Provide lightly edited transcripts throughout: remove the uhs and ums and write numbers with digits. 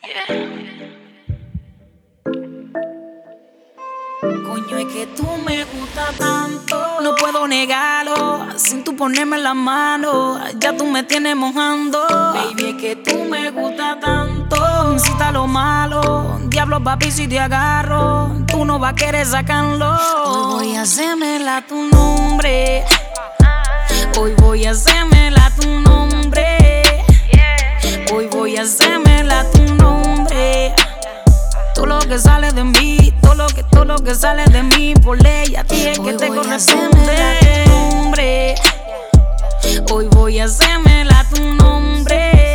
Coño, es que tú me gustas tanto, no puedo negarlo, sin tú ponerme la mano, ya tú me tienes mojando. Baby, es que tú me gustas tanto, me incita lo malo, diablo papi si te agarro, tú no vas a querer sacarlo. Hoy voy a hacérmela a tu nombre, hoy voy a hacérmela a tu nombre, hoy voy a hacérmela a tu nombre. Todo lo que sale de mí, todo lo que sale de mí, por ley a ti es que te corresponde. Hombre, hoy voy a hacérmela a tu nombre,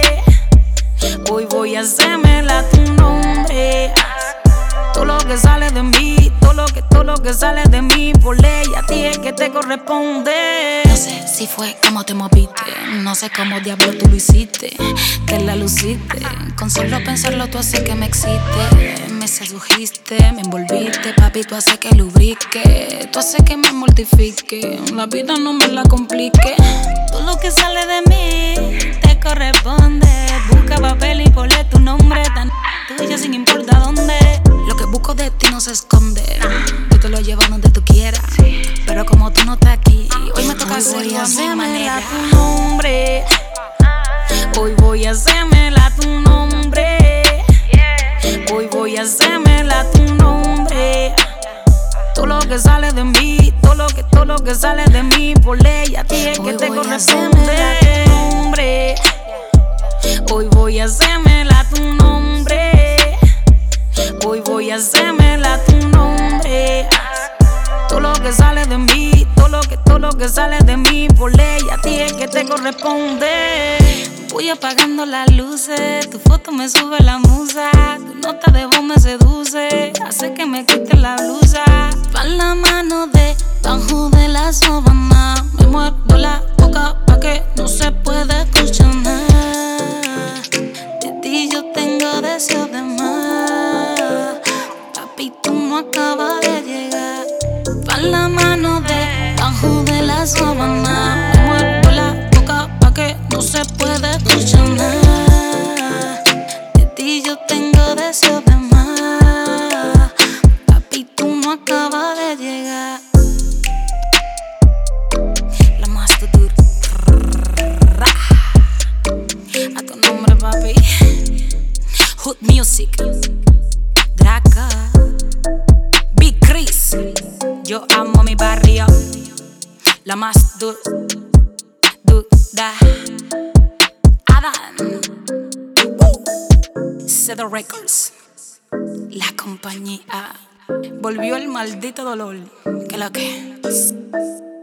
hoy voy a hacérmela a tu nombre. Todo lo que sale de mí, todo lo que sale de mí, por ley a ti es que te corresponde. No sé si fue como te moviste, no sé cómo diablo tú lo hiciste, te la luciste. Con solo pensarlo tú haces que me excite, me sedujiste, me envolviste, papi tú haces que lubrique, tú haces que me mortifique, la vida no me la complique. Todo lo que sale de mí te corresponde. Busca papel y ponle tu nombre tan tuyo sin importar dónde. Lo que busco de ti no se esconde, yo te lo llevo donde tú quieras, pero como tú no estás aquí, hoy me toca hacerlo a mi manera. A tu nombre, hoy voy a hacérmela a tu nombre, hoy voy a hacérmela a tu nombre. Todo lo que sale de mí, todo lo que sale de mí, por ley a ti es que te corresponde. Hombre, hoy voy a hacérmela a tu nombre, hoy voy a hacérmela a tu nombre. Todo lo que sale de mí, todo lo que sale de mí, por ley a ti es que te corresponde. Voy apagando las luces, tu foto me sube la musa, tu nota de voz me seduce, hace que me quite la blusa. Pa' la mano debajo de la sábana, me muerdo la boca pa' que no se pueda escuchar nada. De ti yo tengo deseo de más, papi tú no acabas de llegar. Pa' la mano debajo de la sábana, me muerdo la boca pa' que no se pueda escuchar nada. De ti yo tengo deseo de más, papi tú no acabas de llegar. La más dura a tu nombre, papi. Hood Music, Draca, Big Chris. Yo amo mi barrio, la más dura. Adam, Cedar Records, la compañía. Volvió el maldito dolor. Que lo que.